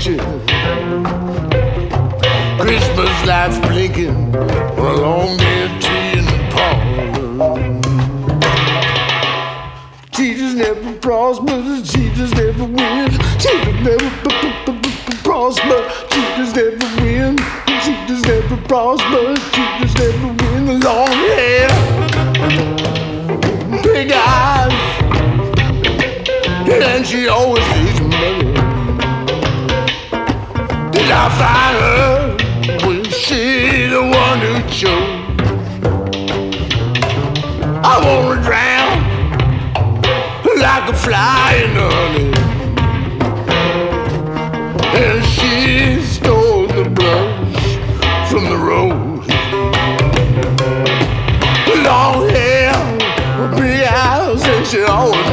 picture. Christmas lights blinking along their tree in the park. Jesus never prosper, Jesus never wins. Jesus never prosper, Jesus never win. Jesus never prosper, Jesus never win. Long hair, big eyes, and she always needs money. Did I find her when she's the one who chose? I wanna drown like a fly in the honey, and she stole the blush from the rose. Long hair, big eyes, and she always